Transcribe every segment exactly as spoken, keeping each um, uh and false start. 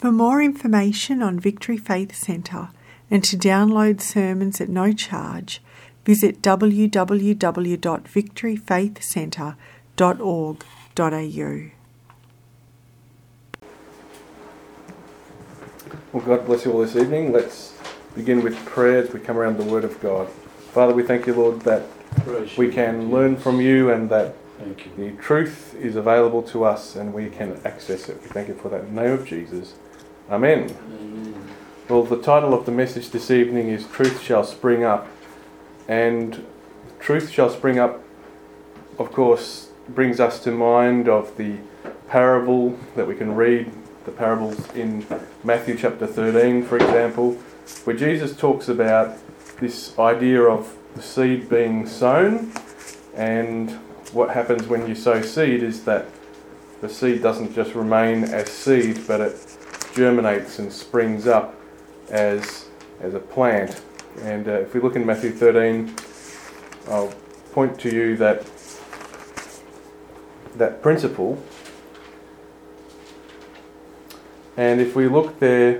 For more information on Victory Faith Centre and to download sermons at no charge, visit w w w dot victory faith centre dot org dot a u. Well, God bless you all this evening. Let's begin with prayer as we come around the Word of God. Father, we thank you, Lord, that we can learn from you and that the truth is available to us and we can access it. We thank you for that. In the name of Jesus. Amen. Amen. Well, the title of the message this evening is Truth Shall Spring Up. And truth shall spring up, of course, brings us to mind of the parable that we can read, the parables in Matthew chapter thirteen, for example, where Jesus talks about this idea of the seed being sown, and what happens when you sow seed is that the seed doesn't just remain as seed, but it germinates and springs up as as a plant. And uh, if we look in Matthew thirteen, I'll point to you that that principle. And if we look there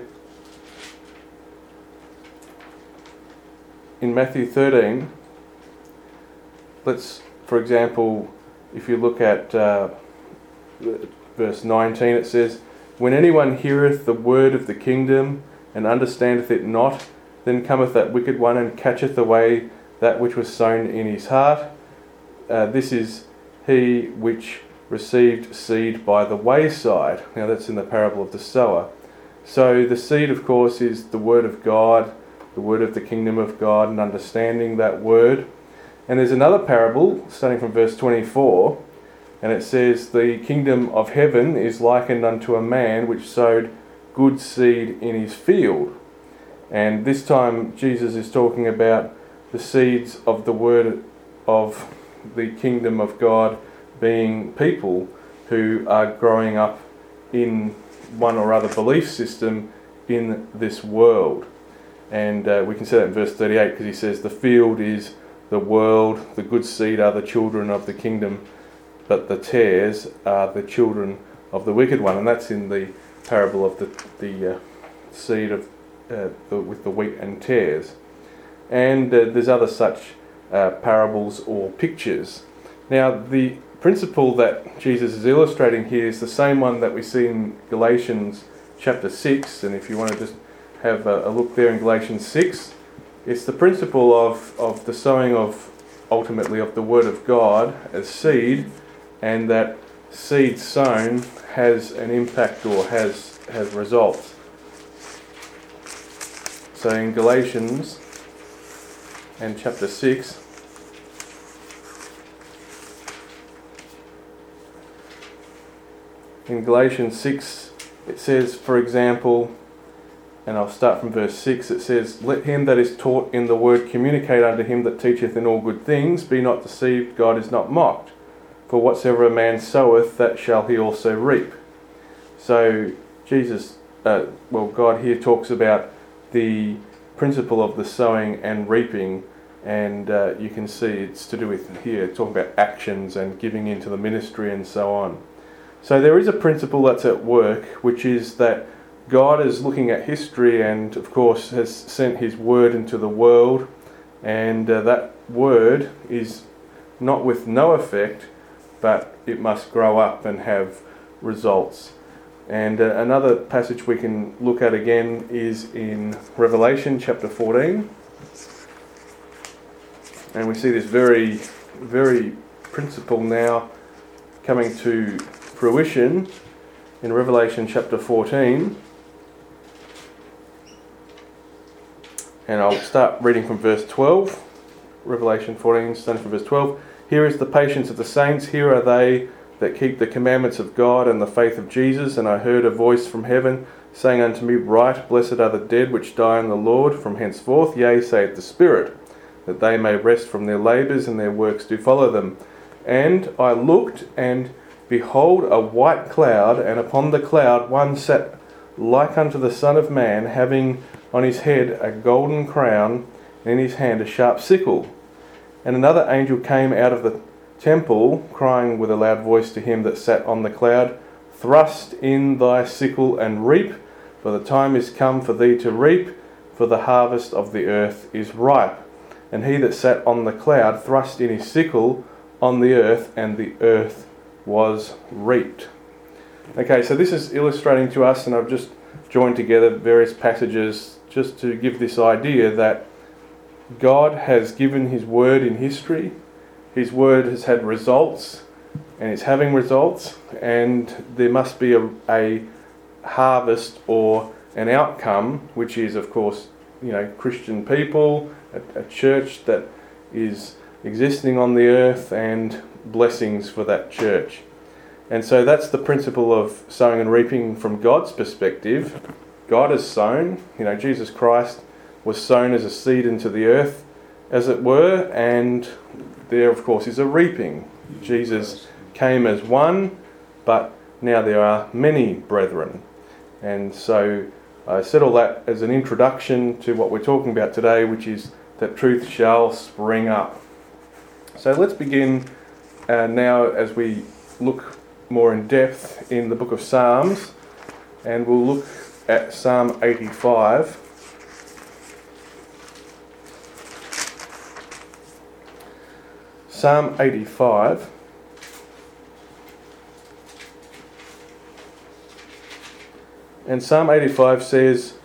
in Matthew thirteen, let's, for example, if you look at uh, verse nineteen, it says, "When anyone heareth the word of the kingdom and understandeth it not, then cometh that wicked one and catcheth away that which was sown in his heart. Uh, this is he which received seed by the wayside." Now that's in the parable of the sower. So the seed, of course, is the word of God, the word of the kingdom of God, and understanding that word. And there's another parable, starting from verse twenty-four, and it says, "The kingdom of heaven is likened unto a man which sowed good seed in his field." And this time Jesus is talking about the seeds of the word of the kingdom of God being people who are growing up in one or other belief system in this world. And uh, we can see that in verse thirty-eight, because he says, "The field is the world, the good seed are the children of the kingdom, but the tares are the children of the wicked one." And that's in the parable of the, the uh, seed of uh, the, with the wheat and tares. And uh, there's other such uh, parables or pictures. Now, the principle that Jesus is illustrating here is the same one that we see in Galatians chapter six. And if you want to just have a, a look there in Galatians six, it's the principle of, of the sowing of, ultimately, of the Word of God as seed, and that seed sown has an impact or has, has results. So in Galatians and chapter six, in Galatians six, it says, for example, and I'll start from verse six, it says, "Let him that is taught in the word communicate unto him that teacheth in all good things. Be not deceived, God is not mocked. For whatsoever a man soweth, that shall he also reap." So Jesus, uh, well, God here talks about the principle of the sowing and reaping, and uh, you can see it's to do with here, talking about actions and giving into the ministry and so on. So there is a principle that's at work, which is that God is looking at history and, of course, has sent his word into the world, and uh, that word is not with no effect, but it must grow up and have results. And uh, another passage we can look at again is in Revelation chapter fourteen. And we see this very, very principle now coming to fruition in Revelation chapter fourteen. And I'll start reading from verse twelve. Revelation fourteen, starting from verse twelve. "Here is the patience of the saints. Here are they that keep the commandments of God and the faith of Jesus. And I heard a voice from heaven saying unto me, Write, blessed are the dead which die in the Lord from henceforth. Yea, saith the Spirit, that they may rest from their labours, and their works do follow them. And I looked, and behold, a white cloud, and upon the cloud one sat like unto the Son of Man, having on his head a golden crown, and in his hand a sharp sickle. And another angel came out of the temple, crying with a loud voice to him that sat on the cloud, Thrust in thy sickle and reap, for the time is come for thee to reap, for the harvest of the earth is ripe. And he that sat on the cloud thrust in his sickle on the earth, and the earth was reaped. Okay, so this is illustrating to us, and I've just joined together various passages just to give this idea that God has given his word in history. His word has had results, and it's having results, and there must be a, a harvest or an outcome, which is, of course, you know, Christian people, a, a church that is existing on the earth, and blessings for that church. And so that's the principle of sowing and reaping from God's perspective. God has sown, you know, Jesus Christ was sown as a seed into the earth, as it were, and there, of course, is a reaping. Jesus came as one, but now there are many brethren. And so I said all that as an introduction to what we're talking about today, which is that truth shall spring up. So let's begin uh, now as we look more in depth in the book of Psalms, and we'll look at Psalm eighty-five. Psalm eighty-five. And Psalm eighty-five says,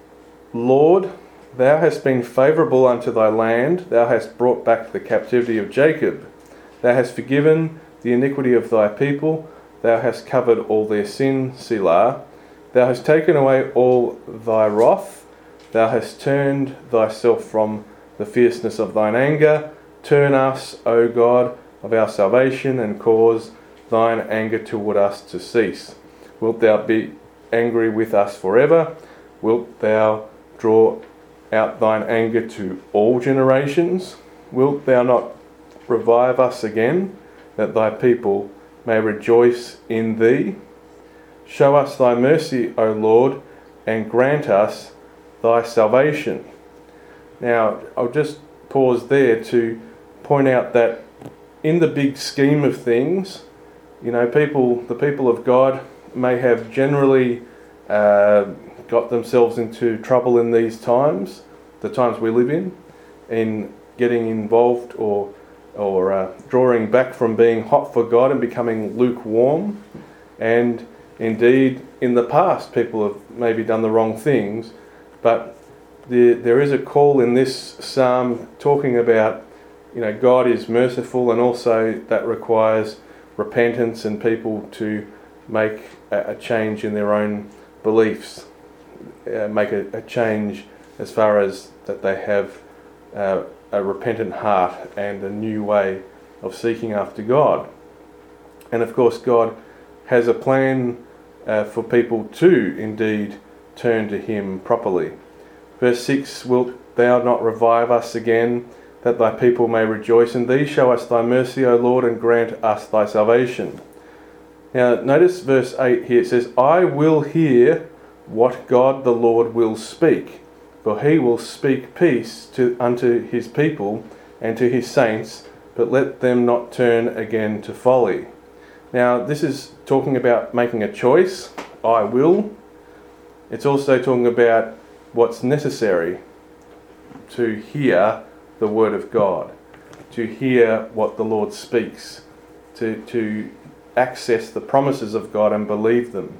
Lord, thou hast been favourable unto thy land, thou hast brought back the captivity of Jacob. Thou hast forgiven the iniquity of thy people, thou hast covered all their sin, Selah. Thou hast taken away all thy wrath, thou hast turned thyself from the fierceness of thine anger. Turn us, O God, of our salvation, and cause thine anger toward us to cease. Wilt thou be angry with us forever? Wilt thou draw out thine anger to all generations? Wilt thou not revive us again, that thy people may rejoice in thee? Show us thy mercy, O Lord, and grant us thy salvation. Now, I'll just pause there to point out that in the big scheme of things, you know, people, the people of God may have generally uh, got themselves into trouble in these times, the times we live in, in getting involved or or uh, drawing back from being hot for God and becoming lukewarm. And indeed, in the past, people have maybe done the wrong things, but there, there is a call in this psalm talking about, you know, God is merciful, and also that requires repentance and people to make a, a change in their own beliefs, uh, make a, a change as far as that they have uh, a repentant heart and a new way of seeking after God. And of course, God has a plan uh, for people to indeed turn to him properly. Verse six, wilt thou not revive us again, that thy people may rejoice in thee? Show us thy mercy, O Lord, and grant us thy salvation. Now notice verse eight here, it says, I will hear what God the Lord will speak, for he will speak peace to unto his people and to his saints, but let them not turn again to folly. Now this is talking about making a choice, I will. It's also talking about what's necessary to hear the word of God, to hear what the Lord speaks, to, to access the promises of God and believe them.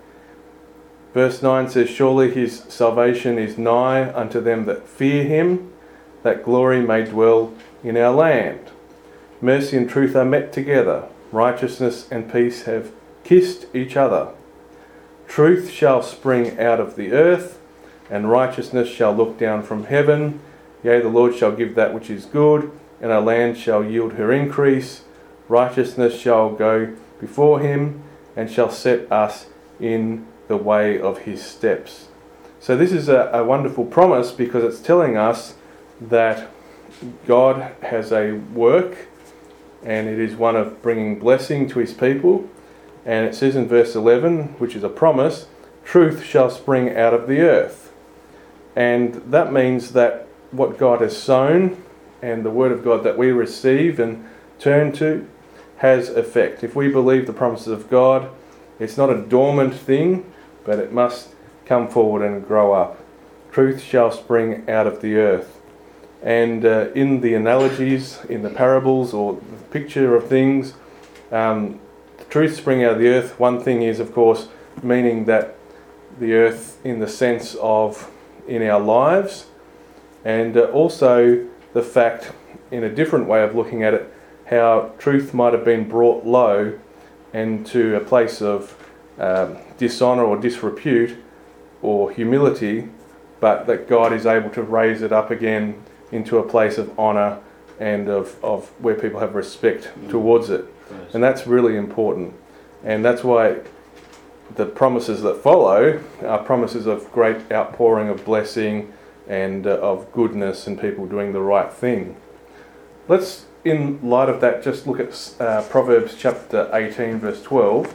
Verse nine says, surely his salvation is nigh unto them that fear him, that glory may dwell in our land. Mercy and truth are met together, righteousness and peace have kissed each other. Truth shall spring out of the earth, and righteousness shall look down from heaven. Yea, the Lord shall give that which is good, and our land shall yield her increase. Righteousness shall go before him, and shall set us in the way of his steps. So this is a, a wonderful promise, because it's telling us that God has a work, and it is one of bringing blessing to his people. And it says in verse eleven, which is a promise, truth shall spring out of the earth. And that means that what God has sown and the word of God that we receive and turn to has effect. If we believe the promises of God, it's not a dormant thing, but it must come forward and grow up. Truth shall spring out of the earth. And uh, in the analogies, in the parables or the picture of things, um, the truth spring out of the earth, one thing is, of course, meaning that the earth in the sense of in our lives, and uh, also the fact, in a different way of looking at it, how truth might have been brought low and to a place of um, dishonour or disrepute or humility, but that God is able to raise it up again into a place of honour and of, of where people have respect towards it. And that's really important. And that's why the promises that follow are promises of great outpouring of blessing and uh, of goodness and people doing the right thing. Let's, in light of that, just look at uh, Proverbs chapter eighteen, verse twelve.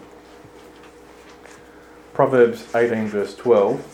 Proverbs eighteen, verse twelve.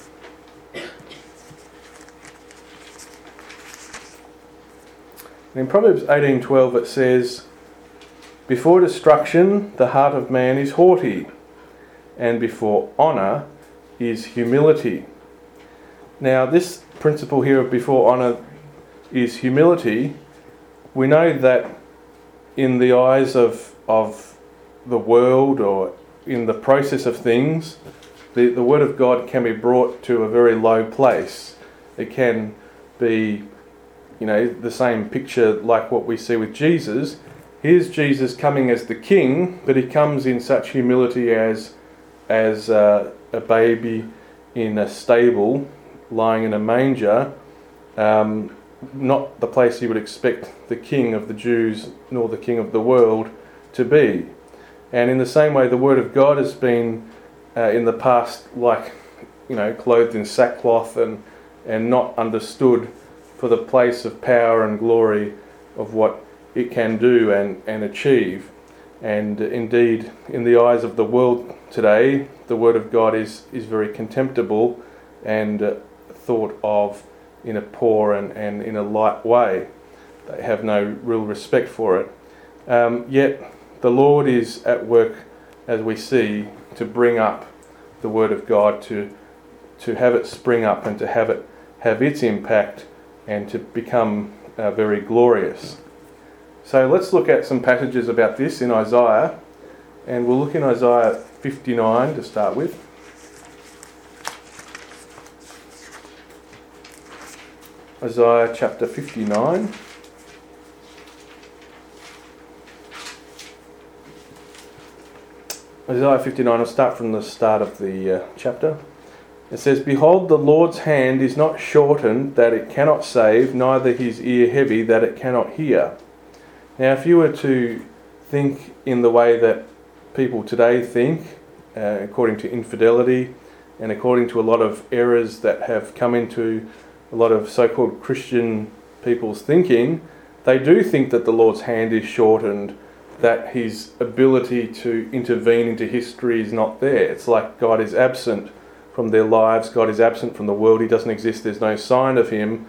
In Proverbs eighteen twelve it says, "Before destruction the heart of man is haughty, and before honour is humility." Now this principle here of before honour is humility. We know that in the eyes of of the world or in the process of things, the, the Word of God can be brought to a very low place. It can be, you know, the same picture like what we see with Jesus. Here's Jesus coming as the King, but he comes in such humility as as uh, a baby in a stable, lying in a manger, um, not the place you would expect the King of the Jews nor the King of the world to be. And in the same way, the Word of God has been uh, in the past like, you know, clothed in sackcloth and and not understood for the place of power and glory of what it can do and, and achieve. And indeed, in the eyes of the world today, the Word of God is, is very contemptible and uh, thought of in a poor and, and in a light way. They have no real respect for it. Um, yet the Lord is at work, as we see, to bring up the Word of God, to to have it spring up and to have it have its impact and to become uh, very glorious. So let's look at some passages about this in Isaiah, and we'll look in Isaiah fifty-nine to start with. Isaiah chapter fifty-nine. Isaiah fifty-nine, I'll start from the start of the uh, chapter. It says, "Behold, the Lord's hand is not shortened that it cannot save, neither his ear heavy that it cannot hear." Now, if you were to think in the way that people today think, uh, according to infidelity and according to a lot of errors that have come into a lot of so-called Christian people's thinking, they do think that the Lord's hand is shortened, that his ability to intervene into history is not there. It's like God is absent from their lives, God is absent from the world, he doesn't exist, there's no sign of him,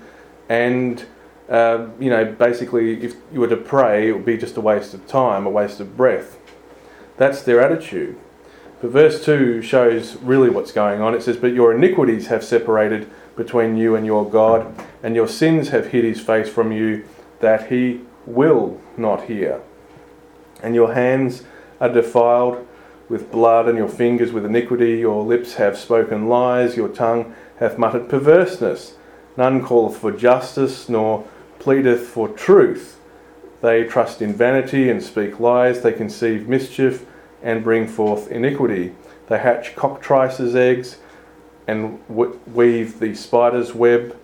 and uh, you know, basically if you were to pray, it would be just a waste of time, a waste of breath. That's their attitude. But verse two shows really what's going on. It says, "But your iniquities have separated between you and your God, and your sins have hid his face from you, that he will not hear. And your hands are defiled with blood, and your fingers with iniquity. Your lips have spoken lies, your tongue hath muttered perverseness. None calleth for justice, nor pleadeth for truth. They trust in vanity and speak lies. They conceive mischief and bring forth iniquity. They hatch cockatrices' eggs and weave the spider's web.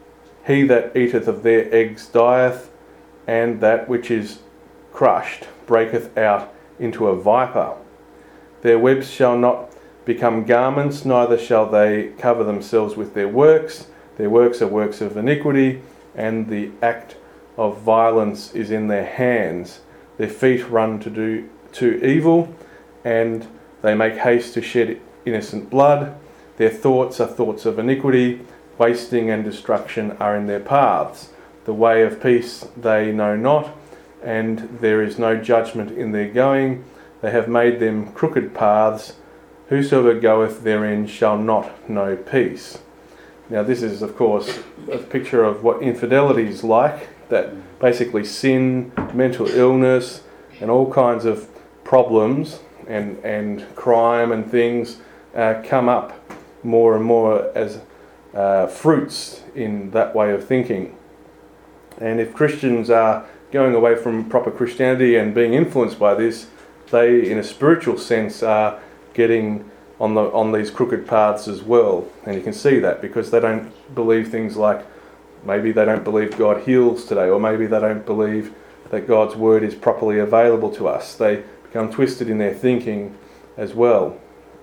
He that eateth of their eggs dieth, and that which is crushed breaketh out into a viper. Their webs shall not become garments, neither shall they cover themselves with their works. Their works are works of iniquity, and the act of violence is in their hands. Their feet run to do to evil, and they make haste to shed innocent blood. Their thoughts are thoughts of iniquity. Wasting and destruction are in their paths. The way of peace they know not, and there is no judgment in their going. They have made them crooked paths. whosoever goeth therein shall not know peace. Now this is, of course, a picture of what infidelity is like, that basically sin, mental illness, and all kinds of problems and, and crime and things uh, come up more and more as uh, fruits in that way of thinking. And if Christians are going away from proper Christianity and being influenced by this, they, in a spiritual sense, are getting on the on these crooked paths as well. And you can see that because they don't believe things like, maybe they don't believe God heals today, or maybe they don't believe that God's word is properly available to us. They become twisted in their thinking as well.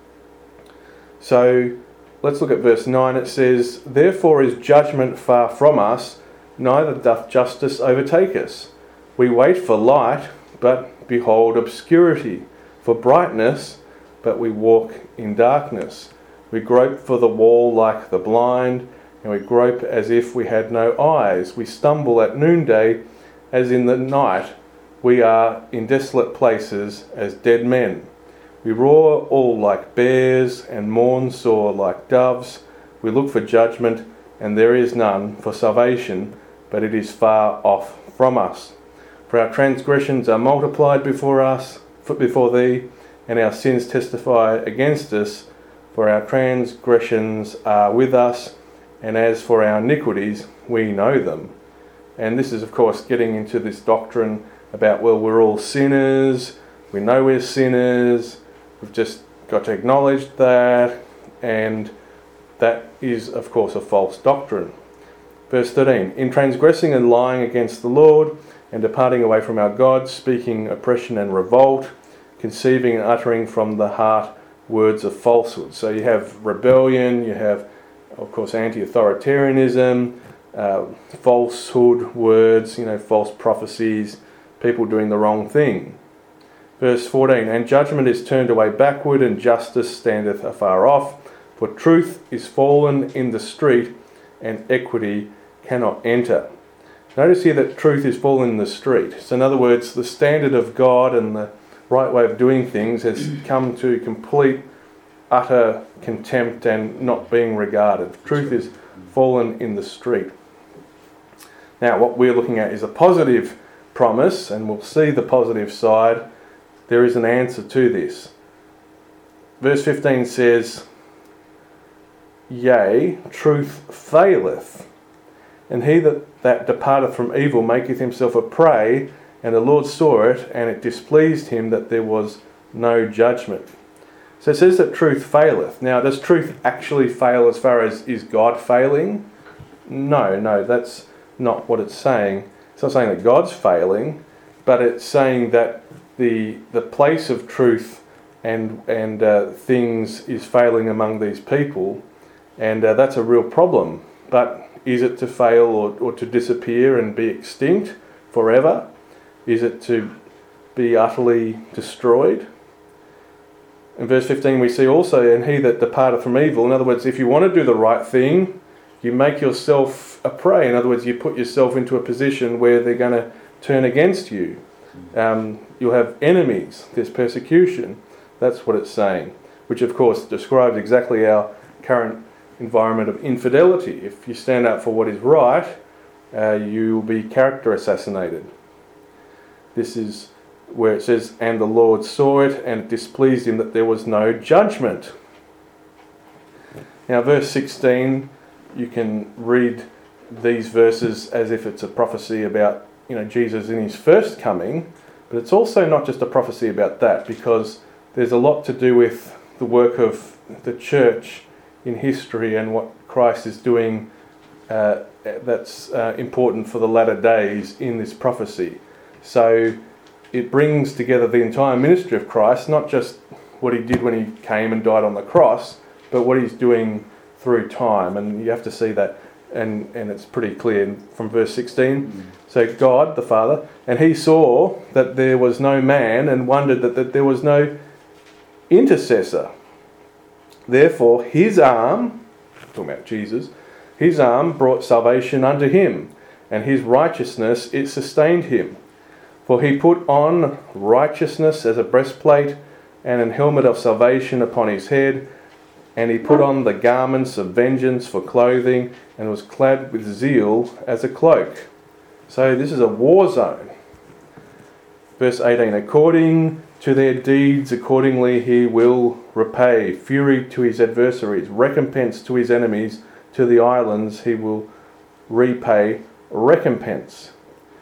So let's look at verse nine. It says, "Therefore is judgment far from us, neither doth justice overtake us. We wait for light, but behold obscurity, for brightness, but we walk in darkness. We grope for the wall like the blind, and we grope as if we had no eyes. We stumble at noonday, as in the night. We are in desolate places as dead men. We roar all like bears, and mourn sore like doves. We look for judgment, and there is none, for salvation, but it is far off from us. For our transgressions are multiplied before us, before thee, and our sins testify against us. For our transgressions are with us, and as for our iniquities, we know them." And this is, of course, getting into this doctrine about, well, we're all sinners, we know we're sinners, we've just got to acknowledge that, and that is, of course, a false doctrine. Verse thirteen, "In transgressing and lying against the Lord, and departing away from our God, speaking oppression and revolt, conceiving and uttering from the heart words of falsehood." So you have rebellion, you have, of course, anti-authoritarianism, uh, falsehood words, you know, false prophecies, people doing the wrong thing. Verse fourteen, "And judgment is turned away backward, and justice standeth afar off. For truth is fallen in the street, and equity cannot enter." Notice here that truth is fallen in the street. So in other words, the standard of God and the right way of doing things has come to complete, utter contempt and not being regarded. Truth is fallen in the street. Now, what we're looking at is a positive promise, and we'll see the positive side. There is an answer to this. Verse fifteen says, "Yea, truth faileth, and he that, that departeth from evil maketh himself a prey, and the Lord saw it, and it displeased him that there was no judgment." So it says that truth faileth. Now, does truth actually fail as far as is God failing? No, no, that's not what it's saying. It's not saying that God's failing, but it's saying that the the place of truth and and uh, things is failing among these people, and uh, that's a real problem. But is it to fail or, or to disappear and be extinct forever? Is it to be utterly destroyed? In verse fifteen we see also, "And he that departeth from evil," in other words, if you want to do the right thing, you make yourself a prey. In other words, you put yourself into a position where they're going to turn against you. Um, you'll have enemies, there's persecution. That's what it's saying, which of course describes exactly our current environment of infidelity. If you stand up for what is right, uh, you will be character assassinated. This is where it says, "And the Lord saw it, and it displeased him that there was no judgment." Now verse sixteen, you can read these verses as if it's a prophecy about, you know, Jesus in his first coming, but it's also not just a prophecy about that, because there's a lot to do with the work of the church in history and what Christ is doing uh, that's uh, important for the latter days in this prophecy. So it brings together the entire ministry of Christ, not just what he did when he came and died on the cross, but what he's doing through time. And you have to see that, and, and it's pretty clear from verse sixteen. Mm-hmm. So God, the Father, "And he saw that there was no man, and wondered that, that there was no intercessor. Therefore his arm," talking about Jesus, "his arm brought salvation unto him, and his righteousness it sustained him. For he put on righteousness as a breastplate, and an helmet of salvation upon his head, and he put on the garments of vengeance for clothing, and was clad with zeal as a cloak. So this is a war zone. Verse eighteen, according to their deeds, accordingly he will repay. Fury to his adversaries, recompense to his enemies, to the islands he will repay recompense.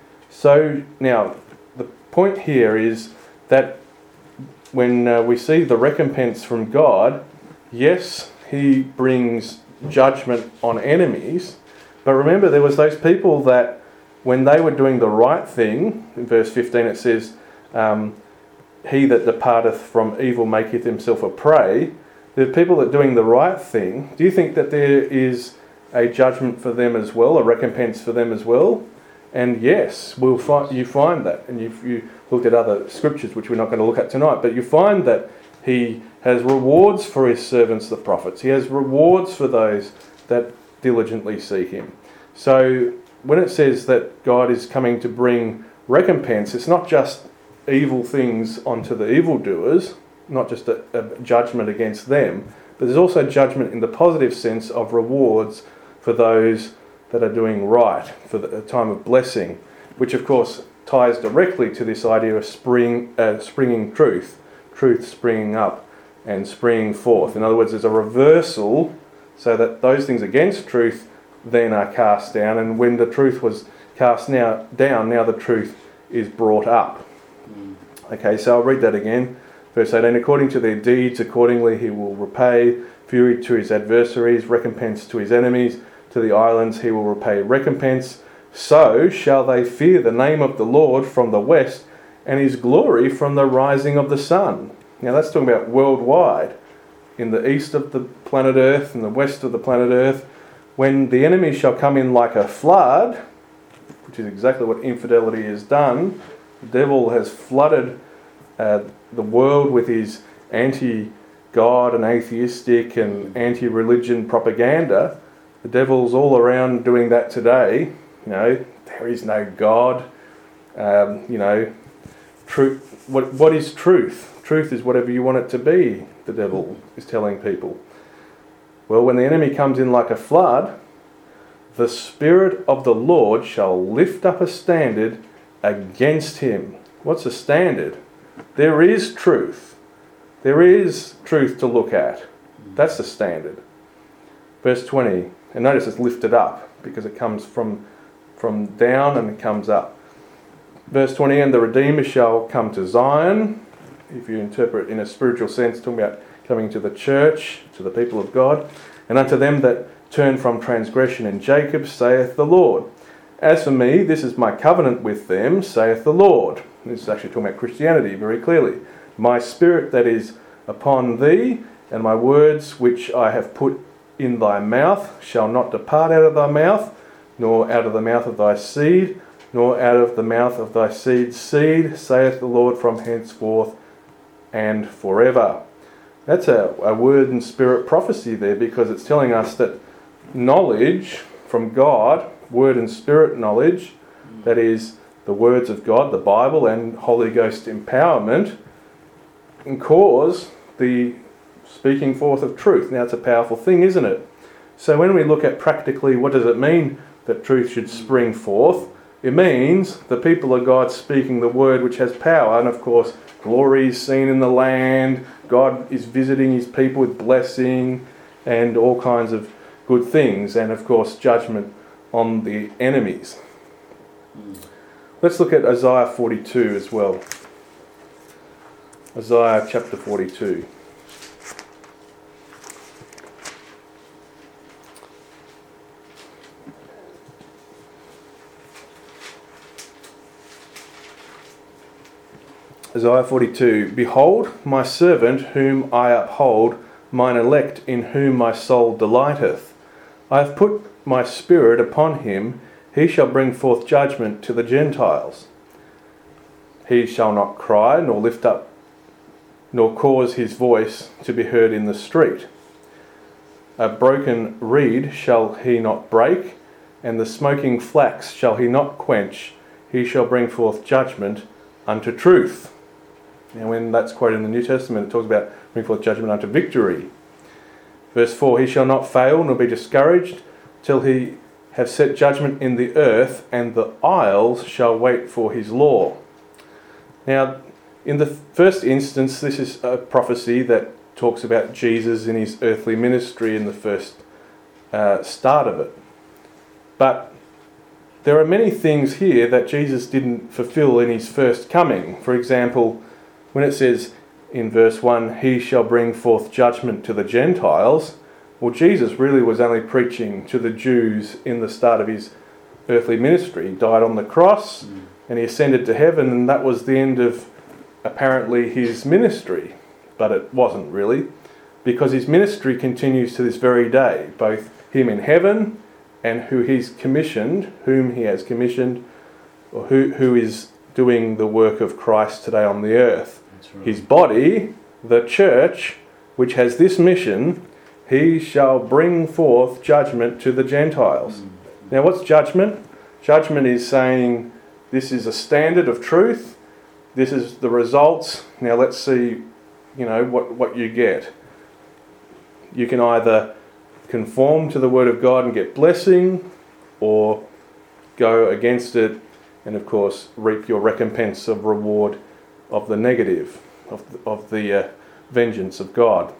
So now, the point here is that when uh, we see the recompense from God, yes, he brings judgment on enemies, but remember there was those people that when they were doing the right thing, in verse fifteen it says, um, he that departeth from evil maketh himself a prey. The people that are doing the right thing, do you think that there is a judgment for them as well, a recompense for them as well? And yes, we'll find, you find that, and you've you looked at other scriptures which we're not going to look at tonight, but you find that he has rewards for his servants the prophets. He has rewards for those that diligently seek him. So when it says that God is coming to bring recompense, it's not just evil things onto the evildoers, not just a, a judgment against them, but there's also judgment in the positive sense of rewards for those that are doing right, for the time of blessing, which of course ties directly to this idea of spring, uh, springing truth, truth springing up and springing forth. In other words, there's a reversal so that those things against truth then are cast down, and when the truth was cast now down, now the truth is brought up. Mm. Okay, so I'll read that again. Verse eighteen, according to their deeds, accordingly he will repay. Fury to his adversaries, recompense to his enemies. To the islands he will repay recompense. So shall they fear the name of the Lord from the west, and his glory from the rising of the sun. Now that's talking about worldwide. In the east of the planet Earth, and the west of the planet Earth, when the enemy shall come in like a flood, which is exactly what infidelity has done, the devil has flooded uh, the world with his anti-God and atheistic and anti-religion propaganda. The devil's all around doing that today. You know, there is no God. Um, you know, truth. What what is truth? Truth is whatever you want it to be, the devil is telling people. Well, when the enemy comes in like a flood, the Spirit of the Lord shall lift up a standard against him. What's a standard? There is truth. There is truth to look at. That's the standard. Verse twenty, and notice it's lifted up because it comes from, from down and it comes up. Verse twenty, and the Redeemer shall come to Zion. If you interpret in a spiritual sense, talking about coming to the church, to the people of God, and unto them that turn from transgression in Jacob, saith the Lord. As for me, this is my covenant with them, saith the Lord. This is actually talking about Christianity very clearly. My spirit that is upon thee, and my words which I have put in thy mouth, shall not depart out of thy mouth, nor out of the mouth of thy seed, nor out of the mouth of thy seed's seed, saith the Lord, from henceforth and forever. That's a, a word and spirit prophecy there, because it's telling us that knowledge from God, word and spirit knowledge, that is the words of God, the Bible, and Holy Ghost empowerment, can cause the speaking forth of truth. Now, it's a powerful thing, isn't it? So when we look at practically what does it mean that truth should spring forth, it means the people of God speaking the word which has power, and of course glory is seen in the land, God is visiting his people with blessing and all kinds of good things, and of course judgment on the enemies. Let's look at Isaiah forty-two as well. Isaiah chapter forty-two. Isaiah forty-two, behold, my servant whom I uphold, mine elect in whom my soul delighteth. I have put my spirit upon him, he shall bring forth judgment to the Gentiles. He shall not cry, nor lift up, nor cause his voice to be heard in the street. A broken reed shall he not break, and the smoking flax shall he not quench. He shall bring forth judgment unto truth. Now when that's quoted in the New Testament, it talks about bring forth judgment unto victory. Verse four, he shall not fail nor be discouraged till he have set judgment in the earth, and the isles shall wait for his law. Now, in the first instance, this is a prophecy that talks about Jesus in his earthly ministry in the first uh, start of it. But there are many things here that Jesus didn't fulfill in his first coming. For example, when it says in verse one, he shall bring forth judgment to the Gentiles, well, Jesus really was only preaching to the Jews in the start of his earthly ministry. He died on the cross mm. and he ascended to heaven, and that was the end of apparently his ministry. But it wasn't really, because his ministry continues to this very day, both him in heaven and who he's commissioned, whom he has commissioned, or who, who is doing the work of Christ today on the earth. That's right. His body, the church, which has this mission, he shall bring forth judgment to the Gentiles. Mm-hmm. Now, what's judgment? Judgment is saying this is a standard of truth. This is the results. Now, let's see, you know, what, what you get. You can either conform to the Word of God and get blessing, or go against it and, of course, reap your recompense of reward of the negative, of the, of the uh, vengeance of God.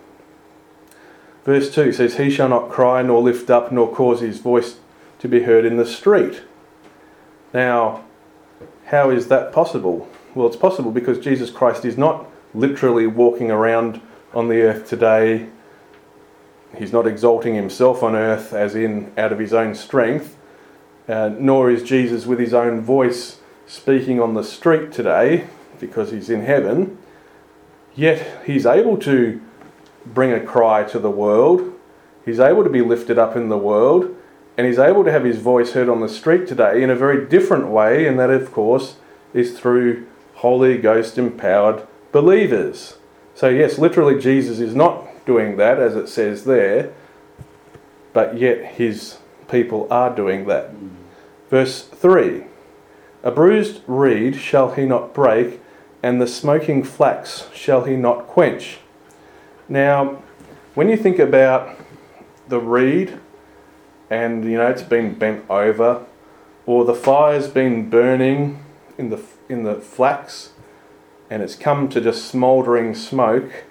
Verse two says, he shall not cry nor lift up nor cause his voice to be heard in the street. Now, how is that possible? Well, it's possible because Jesus Christ is not literally walking around on the earth today. He's not exalting himself on earth as in out of his own strength, uh, nor is Jesus with his own voice speaking on the street today because he's in heaven. Yet he's able to bring a cry to the world. He's able to be lifted up in the world, and he's able to have his voice heard on the street today in a very different way, and that, of course, is through Holy Ghost empowered believers. So yes, literally Jesus is not doing that as it says there, but yet his people are doing that. Mm. Verse three, a bruised reed shall he not break, and the smoking flax shall he not quench. Now, when you think about the reed, and you know it's been bent over, or the fire's been burning in the in the flax, and it's come to just smouldering smoke,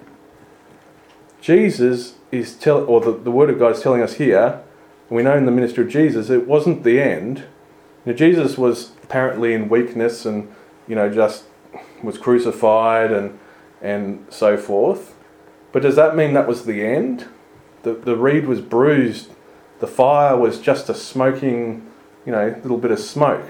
Jesus is telling, or the, the Word of God is telling us here, and we know in the ministry of Jesus, it wasn't the end. You know, Jesus was apparently in weakness, and you know just was crucified and and so forth. But does that mean that was the end? The the reed was bruised. The fire was just a smoking, you know, little bit of smoke.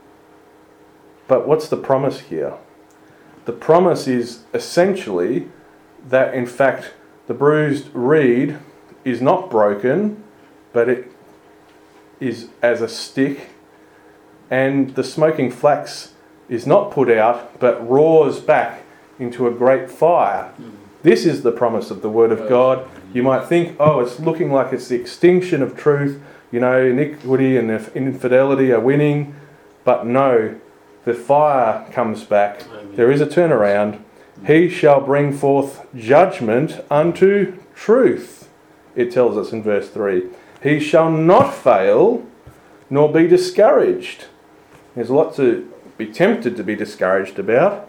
But what's the promise here? The promise is essentially that, in fact, the bruised reed is not broken, but it is as a stick, and the smoking flax is not put out, but roars back into a great fire. Mm. This is the promise of the Word of God. You might think, oh, it's looking like it's the extinction of truth. You know, iniquity and infidelity are winning. But no, the fire comes back. Amen. There is a turnaround. He shall bring forth judgment unto truth, it tells us in verse three. He shall not fail, nor be discouraged. There's a lot to be tempted to be discouraged about.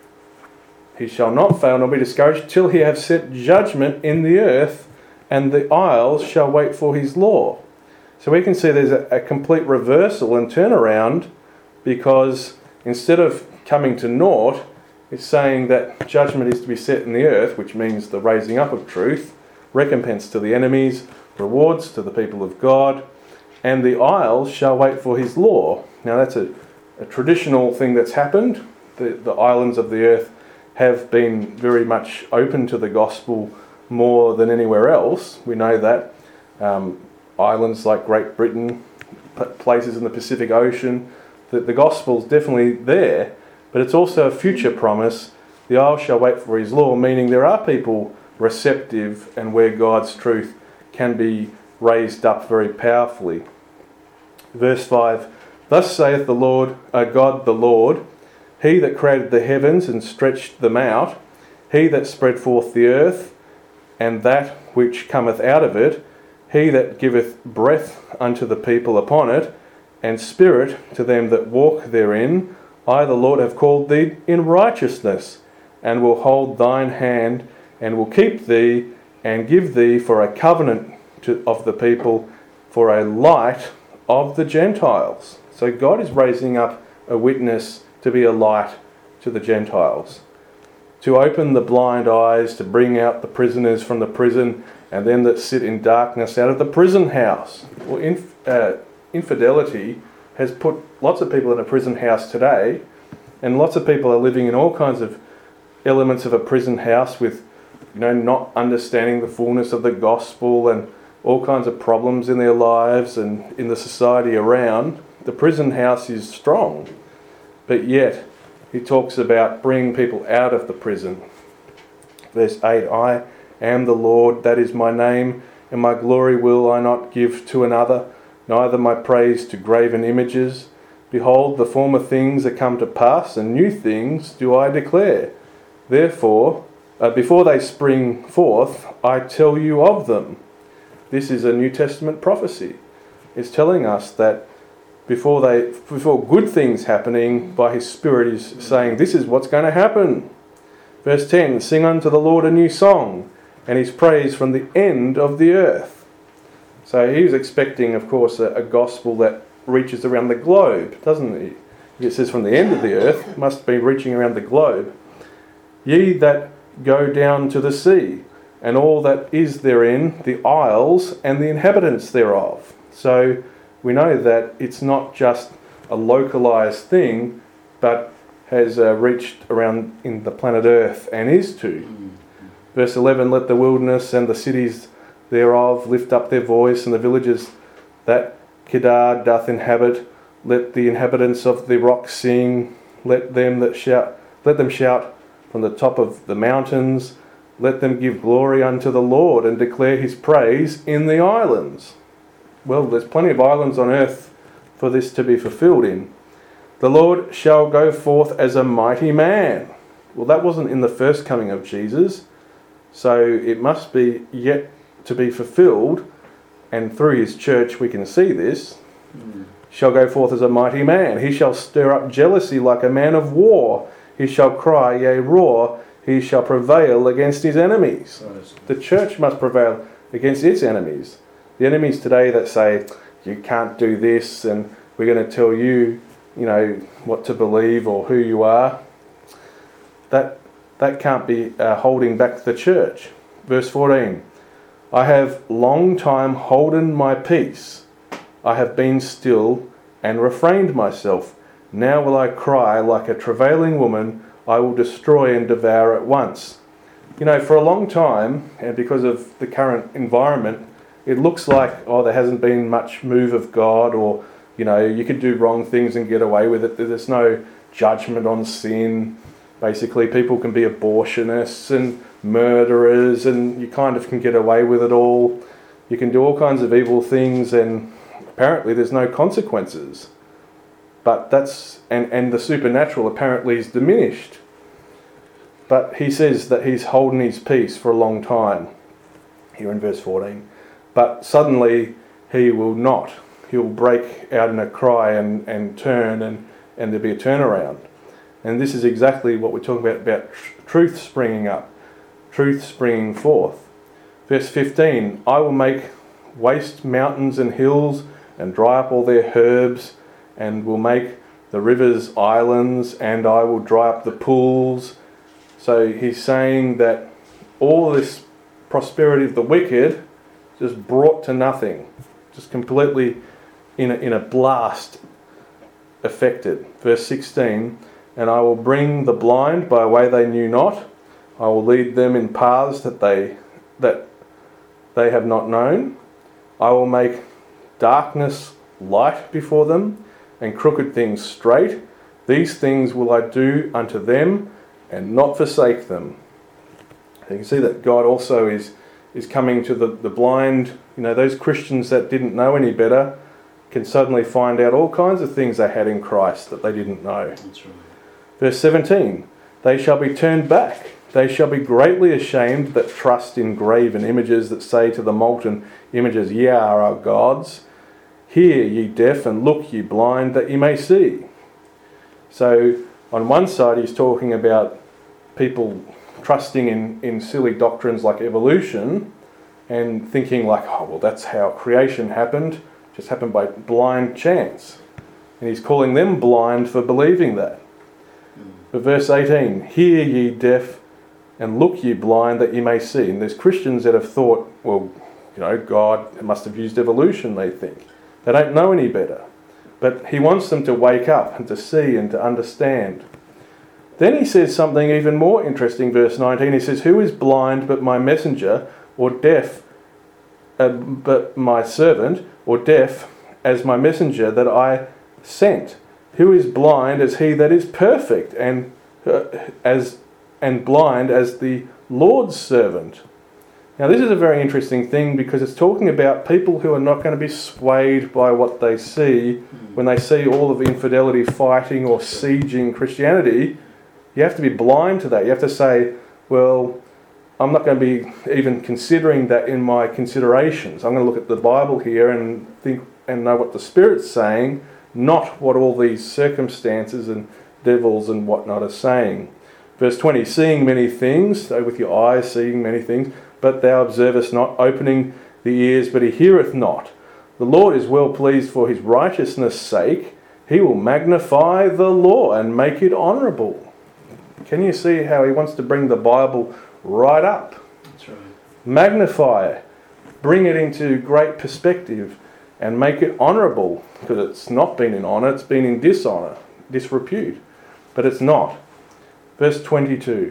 He shall not fail nor be discouraged till he have set judgment in the earth, and the isles shall wait for his law. So we can see there's a, a complete reversal and turnaround, because instead of coming to naught, it's saying that judgment is to be set in the earth, which means the raising up of truth, recompense to the enemies, rewards to the people of God, and the isles shall wait for his law. Now that's a, a traditional thing that's happened. The, the islands of the earth have been very much open to the gospel more than anywhere else. We know that. Um, islands like Great Britain, p- places in the Pacific Ocean, that the gospel's definitely there, but it's also a future promise. The isle shall wait for his law, meaning there are people receptive and where God's truth can be raised up very powerfully. Verse five, thus saith the Lord, uh, God the Lord, He that created the heavens and stretched them out, he that spread forth the earth, and that which cometh out of it, he that giveth breath unto the people upon it, and spirit to them that walk therein, I the Lord have called thee in righteousness, and will hold thine hand, and will keep thee, and give thee for a covenant to, of the people, for a light of the Gentiles. So God is raising up a witness to be a light to the Gentiles, to open the blind eyes, to bring out the prisoners from the prison, and them that sit in darkness out of the prison house. Well, inf- uh, infidelity has put lots of people in a prison house today, and lots of people are living in all kinds of elements of a prison house with, you know, not understanding the fullness of the gospel and all kinds of problems in their lives and in the society around. The prison house is strong, but yet he talks about bringing people out of the prison. Verse eight, I am the Lord, that is my name, and my glory will I not give to another, neither my praise to graven images. Behold, the former things are come to pass, and new things do I declare. Therefore, uh, before they spring forth, I tell you of them. This is a New Testament prophecy. It's telling us that before they, before good things happening, by his Spirit is saying, this is what's going to happen. Verse ten, sing unto the Lord a new song, and his praise from the end of the earth. So he was expecting, of course, a, a gospel that reaches around the globe, doesn't he? It says from the end of the earth, it must be reaching around the globe. Ye that go down to the sea, and all that is therein, the isles and the inhabitants thereof. So we know that it's not just a localized thing, but has uh, reached around in the planet Earth and is to. Verse eleven, let the wilderness and the cities thereof lift up their voice, and the villages that Kedar doth inhabit, let the inhabitants of the rocks sing, let them that shout, let them shout from the top of the mountains, let them give glory unto the Lord and declare his praise in the islands. Well, there's plenty of islands on earth for this to be fulfilled in. The Lord shall go forth as a mighty man. Well, that wasn't in the first coming of Jesus, so it must be yet to be fulfilled, and through his church we can see this. Mm. Shall go forth as a mighty man. He shall stir up jealousy like a man of war. He shall cry, yea, roar. He shall prevail against his enemies. The church must prevail against its enemies. The enemies today that say, you can't do this, and we're going to tell you, you know, what to believe or who you are. That that can't be uh, holding back the church. Verse fourteen, I have long time holden my peace. I have been still and refrained myself. Now will I cry like a travailing woman. I will destroy and devour at once. You know, for a long time, and because of the current environment, it looks like, oh, there hasn't been much move of God, or, you know, you could do wrong things and get away with it. There's no judgment on sin. Basically, people can be abortionists and murderers, and you kind of can get away with it all. You can do all kinds of evil things, and apparently there's no consequences. But that's, and, and the supernatural apparently is diminished. But he says that he's holding his peace for a long time, here in verse fourteen. But suddenly he will not. He'll break out in a cry and, and turn, and, and there'll be a turnaround. And this is exactly what we're talking about, about tr- truth springing up, truth springing forth. Verse fifteen, I will make waste mountains and hills, and dry up all their herbs, and will make the rivers islands, and I will dry up the pools. So he's saying that all this prosperity of the wicked just brought to nothing, just completely in a, in a blast affected. Verse sixteen, and I will bring the blind by a way they knew not. I will lead them in paths that they that they have not known. I will make darkness light before them, and crooked things straight. These things will I do unto them, and not forsake them. You can see that God also is is coming to the, the blind. You know, those Christians that didn't know any better can suddenly find out all kinds of things they had in Christ that they didn't know. That's right. Verse seventeen, they shall be turned back. They shall be greatly ashamed that trust in graven images, that say to the molten images, ye are our gods. Hear, ye deaf, and look, ye blind, that ye may see. So on one side he's talking about people trusting in, in silly doctrines like evolution and thinking like, oh, well, that's how creation happened. Just happened by blind chance. And he's calling them blind for believing that. But verse eighteen, hear, ye deaf, and look, ye blind, that ye may see. And there's Christians that have thought, well, you know, God must have used evolution, they think. They don't know any better. But he wants them to wake up and to see and to understand. Then he says something even more interesting, verse nineteen. He says, who is blind but my messenger, or deaf uh, but my servant, or deaf as my messenger that I sent? Who is blind as he that is perfect, and uh, as and blind as the Lord's servant? Now this is a very interesting thing, because it's talking about people who are not going to be swayed by what they see when they see all of infidelity fighting or sieging Christianity. You have to be blind to that. You have to say, well, I'm not going to be even considering that in my considerations. I'm going to look at the Bible here and think and know what the Spirit's saying, not what all these circumstances and devils and whatnot are saying. Verse twenty, seeing many things, so with your eyes seeing many things, but thou observest not, opening the ears, but he heareth not. The Lord is well pleased for his righteousness' sake. He will magnify the law and make it honourable. Can you see how he wants to bring the Bible right up? That's right. Magnify it, bring it into great perspective, and make it honourable, because it's not been in honour, it's been in dishonour, disrepute, but it's not. Verse twenty-two,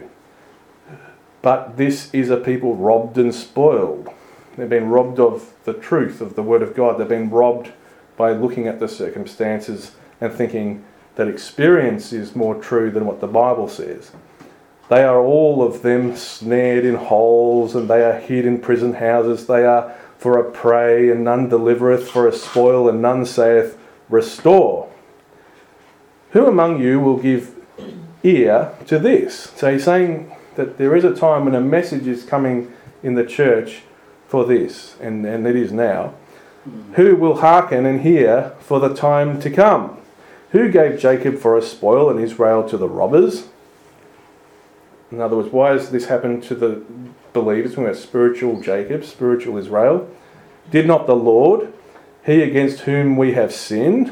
but this is a people robbed and spoiled. They've been robbed of the truth of the Word of God. They've been robbed by looking at the circumstances and thinking that experience is more true than what the Bible says. They are all of them snared in holes, and they are hid in prison houses. They are for a prey, and none delivereth, for a spoil, and none saith, restore. Who among you will give ear to this? So he's saying that there is a time when a message is coming in the church for this, and, and it is now. Who will hearken and hear for the time to come? Who gave Jacob for a spoil and Israel to the robbers? In other words, why has this happened to the believers? We're about spiritual Jacob, spiritual Israel. Did not the Lord, he against whom we have sinned?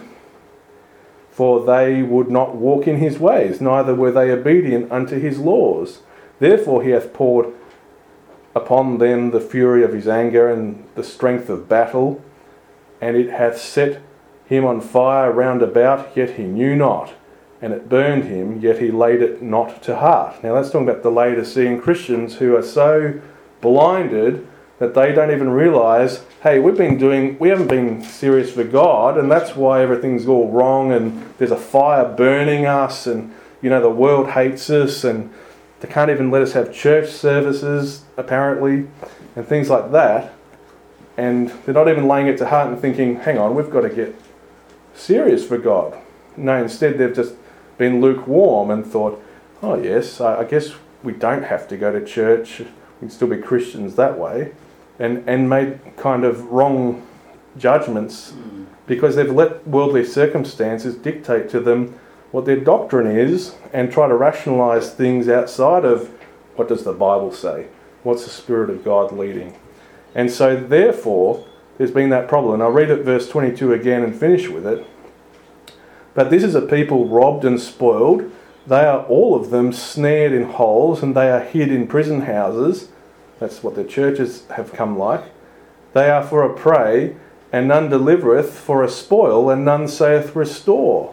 For they would not walk in his ways, neither were they obedient unto his laws. Therefore he hath poured upon them the fury of his anger and the strength of battle, and it hath set him on fire round about, yet he knew not. And it burned him, yet he laid it not to heart. Now that's talking about the Laodicean Christians who are so blinded that they don't even realise, hey, we've been doing, we haven't been serious for God, and that's why everything's all wrong, and there's a fire burning us, and you know the world hates us, and they can't even let us have church services, apparently, and things like that. And they're not even laying it to heart and thinking, hang on, we've got to get serious for God. No, instead they've just been lukewarm and thought, oh yes, I, I guess we don't have to go to church, we can still be Christians that way, and, and made kind of wrong judgments mm. because they've let worldly circumstances dictate to them what their doctrine is and try to rationalise things outside of what does the Bible say, what's the Spirit of God leading. And so therefore there's been that problem. And I'll read it verse twenty-two again and finish with it. But this is a people robbed and spoiled. They are all of them snared in holes, and they are hid in prison houses. That's what the churches have come like. They are for a prey, and none delivereth, for a spoil, and none saith restore.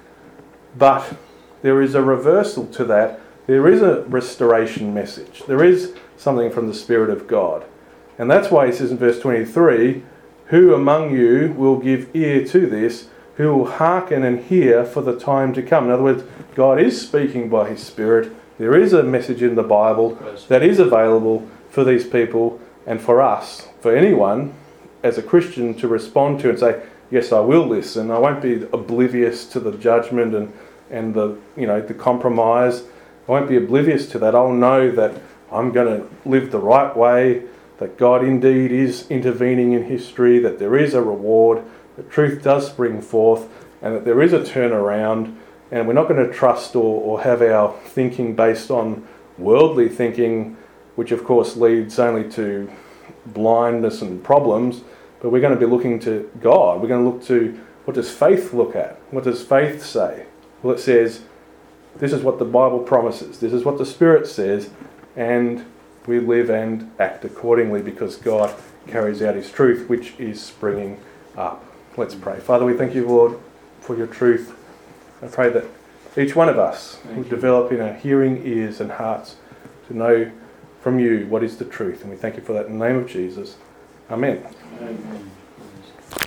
But there is a reversal to that. There is a restoration message. There is something from the Spirit of God. And that's why he says in verse twenty-three, who among you will give ear to this, who will hearken and hear for the time to come? In other words, God is speaking by his Spirit. There is a message in the Bible that is available for these people and for us, for anyone as a Christian to respond to and say, yes, I will listen. I won't be oblivious to the judgment and and the, you know, the compromise. I won't be oblivious to that. I'll know that I'm going to live the right way, that God indeed is intervening in history, that there is a reward, that truth does spring forth, and that there is a turnaround, and we're not going to trust or, or have our thinking based on worldly thinking, which of course leads only to blindness and problems, but we're going to be looking to God. We're going to look to, what does faith look at? What does faith say? Well, it says, this is what the Bible promises, this is what the Spirit says, and we live and act accordingly because God carries out his truth, which is springing up. Let's pray. Father, we thank you, Lord, for your truth. I pray that each one of us will develop in our hearing ears and hearts to know from you what is the truth. And we thank you for that in the name of Jesus. Amen. Amen.